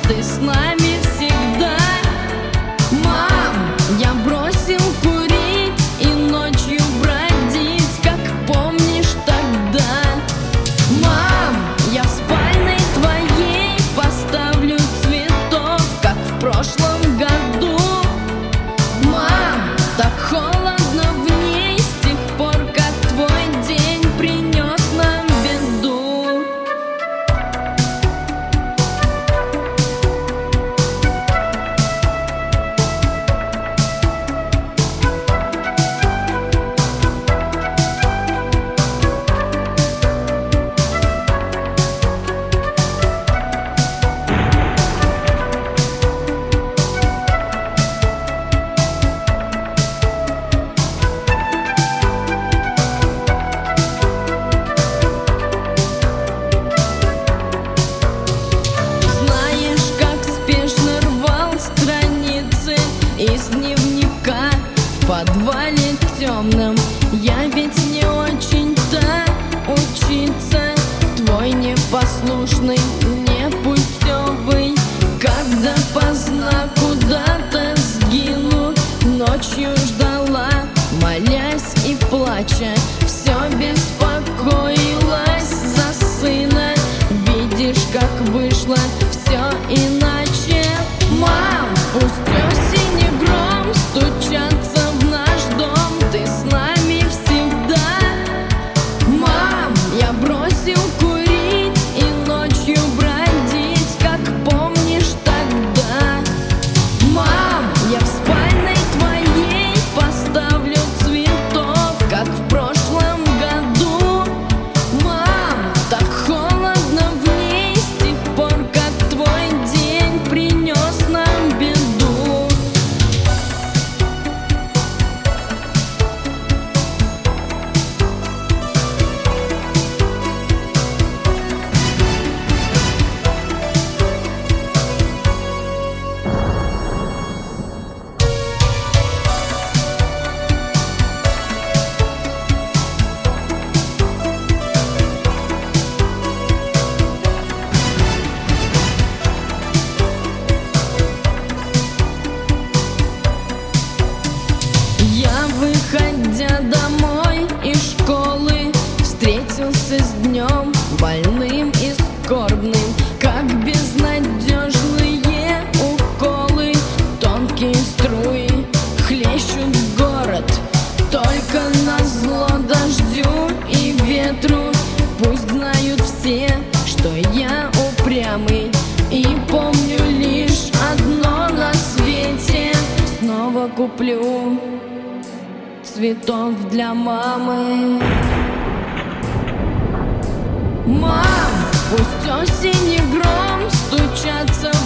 ты с нами всегда. Мам, я бросил курить и ночью бродить, как помнишь тогда. Мам, я в спальной твоей поставлю цветов, как в прошлом году. Мам, так холодно в ней с тех пор, как твой день принес нам беду. Знаешь, как спешно рвал страницы из дневника в подвале темном. Я ведь не очень-то учиться, твой непослушный, непутевый. Когда поздно куда-то сгину, ночью ждала, молясь и плача, все беспокоилась за сына. Видишь, как вышло все иначе. Мам, пусть осень и гром стучатся в наш дом, ты с нами всегда. Мам, я бросил курить и ночью бродить, как помнишь тогда. Мам, я в спальной твоей поставлю цветов, как в прошлом году. Мам, так холодно в ней с тех пор, как твой день принес нам беду. Я, выходя домой из школы, встретился с днем больным и скорбным, как безнадежные уколы. Тонкие струи хлещут в город, только назло дождю и ветру. Пусть знают все, что я упрямый и помню лишь одно на свете: снова куплю цветов для мамы. Мам, пусть осень и гром стучатся